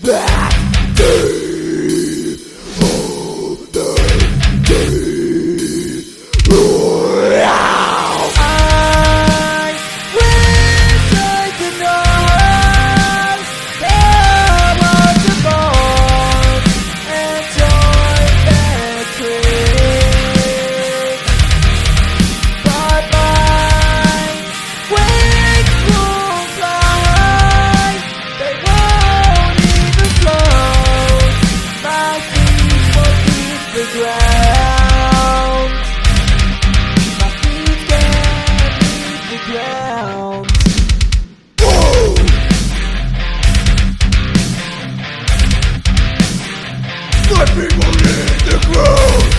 My people need the ground.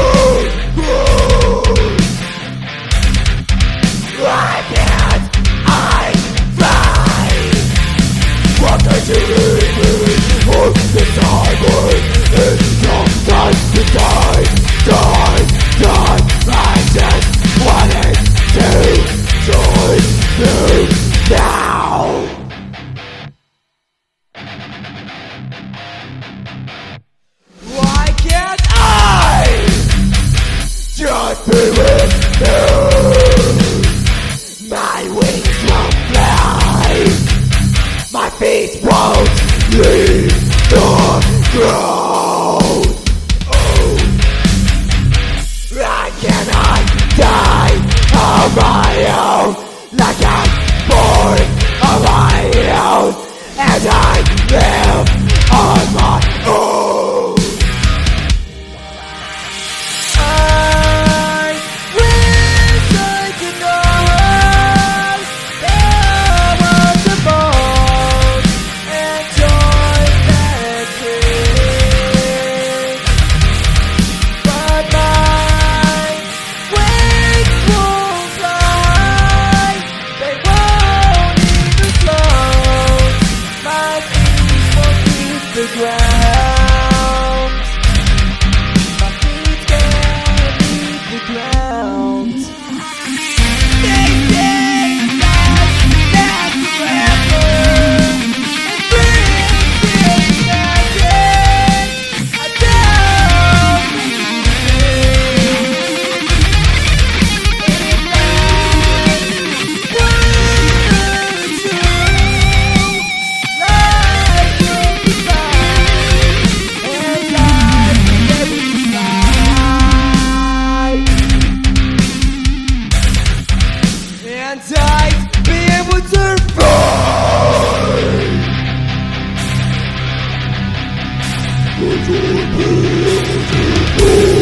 Why can't I fly? What I do is on the sideway. It's not time to die. I just wanted to join you now. Why can't I just be with you? My wings won't fly, my feet won't leave the ground. Oh, why can't I die on my own, like I'm born on my own, and I live on my own? The ground, my feet can't leave the ground. They say that's forever, and dreams will imagine. I don't and I'd be able to fly.